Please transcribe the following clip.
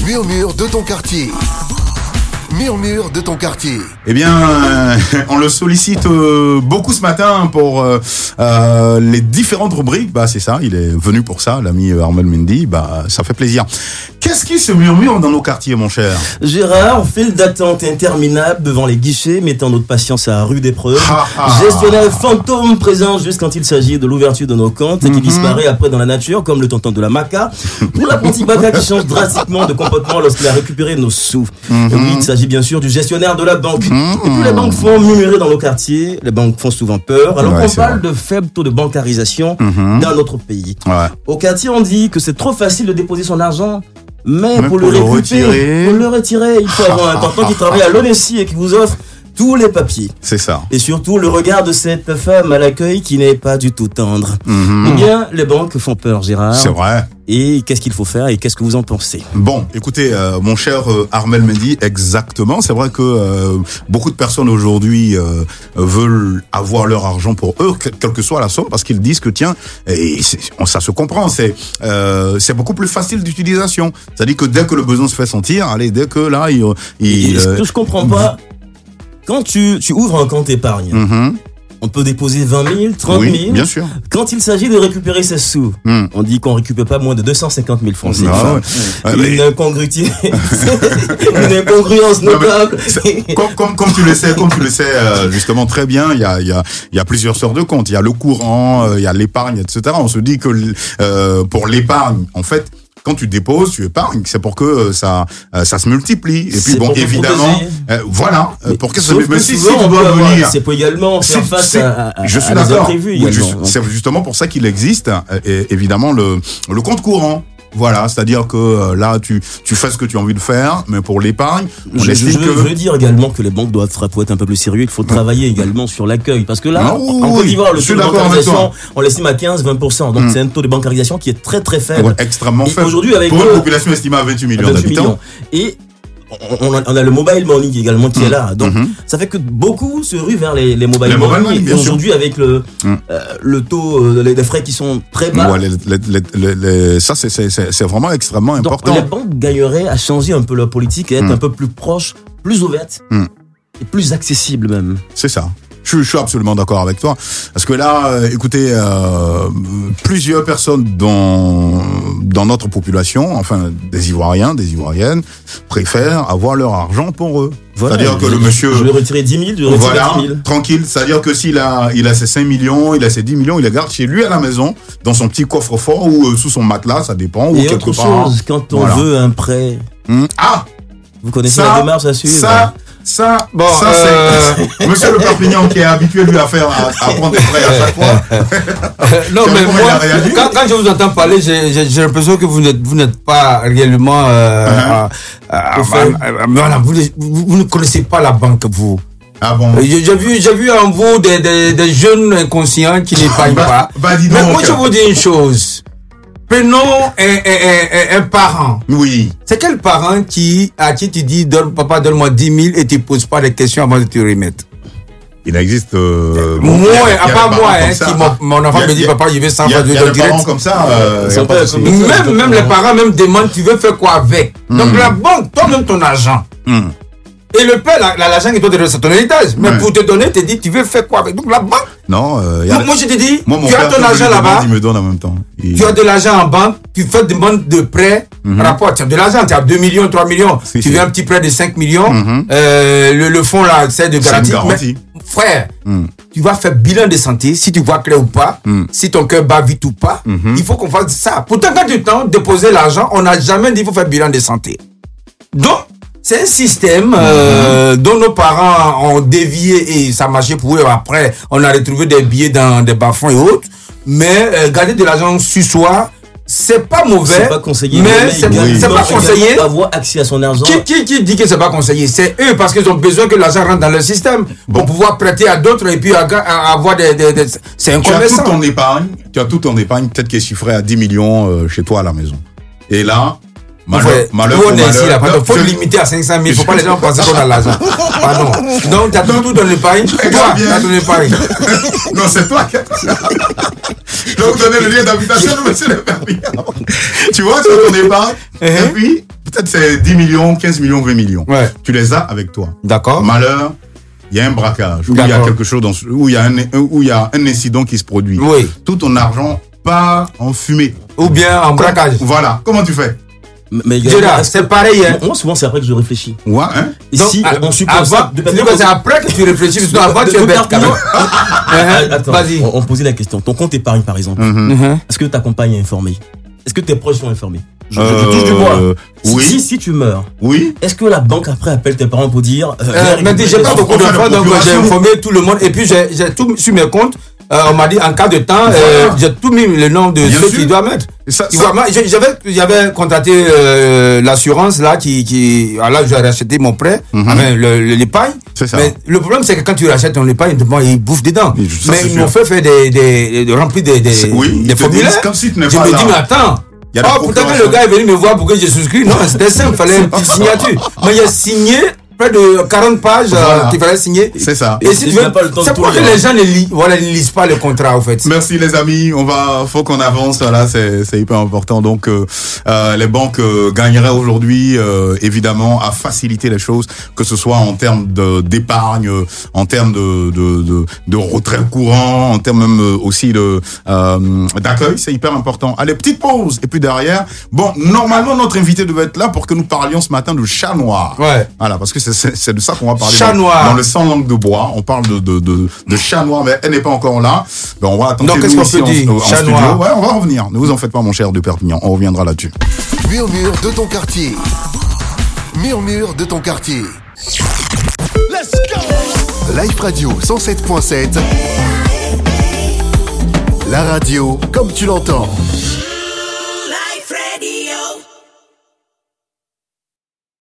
Murmure de ton quartier. Murmure de ton quartier. Eh bien, on le sollicite beaucoup ce matin pour les différentes rubriques. Bah, c'est ça, il est venu pour ça, l'ami Armel Mendy. Bah, ça fait plaisir. Qu'est-ce qui se murmure dans nos quartiers, mon cher Gérard, file d'attente interminable devant les guichets, mettant notre patience à rude épreuve. Gestionnaire fantôme présent juste quand il s'agit de l'ouverture de nos comptes et qui disparaît après dans la nature, comme le tonton de la Maca. Ou l'apprenti Baca qui change drastiquement de comportement lorsqu'il a récupéré nos sous. Et oui, il s'agit bien sûr du gestionnaire de la banque. Et puis les banques font murmurer dans nos quartiers, les banques font souvent peur, alors qu'on parle de faible taux de bancarisation dans notre pays. Au quartier, on dit que c'est trop facile de déposer son argent. Mais pour le retirer, il faut avoir un tonton qui travaille à l'ONESI et qui vous offre tous les papiers. C'est ça. Et surtout, le regard de cette femme à l'accueil qui n'est pas du tout tendre. Eh bien, les banques font peur, Gérard. C'est vrai. Et qu'est-ce qu'il faut faire et qu'est-ce que vous en pensez? Bon, écoutez, mon cher Armel Mendy, exactement. C'est vrai que beaucoup de personnes aujourd'hui veulent avoir leur argent pour eux, quelle que soit la somme, parce qu'ils disent que tiens, et ça se comprend, c'est beaucoup plus facile d'utilisation. C'est-à-dire que dès que le besoin se fait sentir, allez, dès que là, ce que je comprends pas, quand tu ouvres un compte épargne, on peut déposer 20 000, 30 000. Oui, bien sûr. Quand il s'agit de récupérer ses sous, on dit qu'on récupère pas moins de 250 000 francs. Une incongruité, une incongruence notable. Comme tu le sais, justement très bien, il y a plusieurs sortes de comptes. Il y a le courant, il y a l'épargne, etc. On se dit que pour l'épargne, en fait, quand tu déposes, tu épargnes, c'est pour que ça se multiplie. Et puis bon, évidemment, voilà, pour que ça se multiplie. Si tu dois venir, c'est pour également faire face à je suis d'accord. C'est justement pour ça qu'il existe, évidemment, le compte courant. Voilà, c'est-à-dire que là, tu fais ce que tu as envie de faire, mais pour l'épargne, je veux dire également que les banques doivent être un peu plus sérieux. Il faut travailler également sur l'accueil, parce que là, en Côte d'Ivoire, le taux de bancarisation, on l'estime à 15-20%. Donc c'est un taux de bancarisation qui est très très faible, extrêmement faible. Aujourd'hui, avec pour une population estimée à 28 millions d'habitants. Et on a le mobile money également qui est là, donc ça fait que beaucoup se ruent vers les mobile money. Et aujourd'hui, avec le taux, les frais qui sont très bas, ça c'est vraiment extrêmement important. Donc les banques gagneraient à changer un peu leur politique et être un peu plus proches, plus ouvertes et plus accessibles même. C'est ça. Je suis absolument d'accord avec toi. Parce que là, écoutez, plusieurs personnes dans notre population, enfin des Ivoiriens, des Ivoiriennes, préfèrent avoir leur argent pour eux. Voilà, c'est-à-dire que le monsieur... Je vais retirer 10 000, je vais retirer 10 000. Tranquille. C'est-à-dire que s'il a ses 5 millions, il a ses 10 millions, il les garde chez lui à la maison, dans son petit coffre-fort ou sous son matelas, ça dépend. Et ou quelque part. Chose, quand on veut un prêt... Vous connaissez la démarche à suivre? C'est Monsieur le Perpignan qui est habitué lui à prendre des prêts à chaque fois. Non, mais moi, quand je vous entends parler, j'ai l'impression que vous n'êtes pas réellement. Voilà, vous ne connaissez pas la banque, vous. Ah bon? J'ai vu en vous des jeunes inconscients qui n'épargnent pas. Mais moi, je vous dis une chose. Prenons un parent. Oui. C'est quel parent à qui tu dis, papa, donne-moi 10 000 et tu poses pas de questions avant de te remettre? Il existe, moi, à part moi, mon enfant me dit, papa, je vais 100 francs de direct. Parents comme ça, même les parents, demandent, tu veux faire quoi avec? Donc la banque, toi-même ton argent. Et le père, l'argent qui doit te donner, c'est ton héritage. Mais pour te donner, te dit, tu veux faire quoi avec? Donc la banque. Non, moi je te dis, tu as ton argent là-bas. Il me donne en même temps. Tu as de l'argent en banque, tu fais des demandes de prêt. Rapport, tu as de l'argent, tu as 2 millions, 3 millions. Tu veux un petit prêt de 5 millions. Le fonds là, c'est de garantie. Mais, frère, tu vas faire bilan de santé, si tu vois clair ou pas, si ton cœur bat vite ou pas. Il faut qu'on fasse ça. Pourtant, quand tu t'en déposer l'argent, on n'a jamais dit qu'il faut faire bilan de santé. Donc, c'est un système dont nos parents ont dévié et ça marchait pour eux. Après, on a retrouvé des billets dans des bas-fonds et autres. Mais garder de l'argent sur soi, c'est pas mauvais. C'est pas conseillé. Mais c'est pas conseillé. Avoir accès à son argent. Qui dit que c'est pas conseillé? C'est eux parce qu'ils ont besoin que l'argent rentre dans le système pour pouvoir prêter à d'autres et puis avoir des c'est un commerçant. Tu as tout ton épargne, peut-être qui est chiffré à 10 millions chez toi à la maison. Et là, malheur, faut le limiter à 500 000. Faut pas les gens penser qu'on a l'argent. Pardon. Donc, t'as tout dans l'épargne. Toi, t'as ton épargne. Non, c'est toi qui as Je vais vous donner le lien d'habitation de monsieur le Perpignan. Tu vois, tu as ton épargne. Et puis, peut-être c'est 10 millions, 15 millions, 20 millions. Ouais. Tu les as avec toi. D'accord. Malheur, il y a un braquage, où il y a quelque chose, où il y a un incident qui se produit. Oui. Tout ton argent part en fumée. Ou bien en braquage. Voilà. Comment tu fais? Mais Gérard, c'est pareil. Hein. Moi, souvent, c'est après que je réfléchis. Ouais, hein? Et si on suppose ça, c'est après que tu réfléchis, parce qu'avant, tu es bête quand même. Attends, vas-y. On posait la question. Ton compte épargne, par exemple. Est-ce que ta compagne est informée? Est-ce que tes proches sont informés? Je touche du bois. Oui. Si tu meurs. Oui. Est-ce que la banque après appelle tes parents pour dire mais j'ai pas beaucoup d'enfants, donc j'ai informé tout le monde. Et puis j'ai tout sur mes comptes. On m'a dit en cas de temps, j'ai tout mis le nom de ceux qui doivent mettre. J'avais contacté l'assurance là là j'ai racheté mon prêt, l'épargne. Mais le problème c'est que quand tu rachètes ton épargne, ils bouffent dedans. Mais ils m'ont fait remplir des formulaires. Je me dis mais attends. Pourtant le gars est venu me voir pour que je souscris. Non, c'était simple, il fallait une petite signature. Mais il a signé près de 40 pages qu'il fallait signer. C'est ça. Et c'est pour que les gens ne lisent pas le contrat, en fait. Merci les amis, faut qu'on avance là, c'est hyper important. Donc les banques gagneraient aujourd'hui évidemment à faciliter les choses, que ce soit en termes d'épargne, en termes de retrait courant, en termes même aussi d'accueil, c'est hyper important. Allez, petite pause et puis derrière, bon, normalement notre invité devait être là pour que nous parlions ce matin de chat noir. Ouais. Voilà, parce que c'est de ça qu'on va parler. Chat noir. Dans le 100 langues de bois, on parle de chat noir, mais elle n'est pas encore là. Ben, on va attendre. Donc, qu'est-ce qu'on peut dire? Chat noir. Ouais, on va revenir. Ne vous en faites pas, mon cher de Perpignan. On reviendra là-dessus. Murmure de ton quartier. Murmure de ton quartier. Let's go! Live Radio 107.7. La radio comme tu l'entends.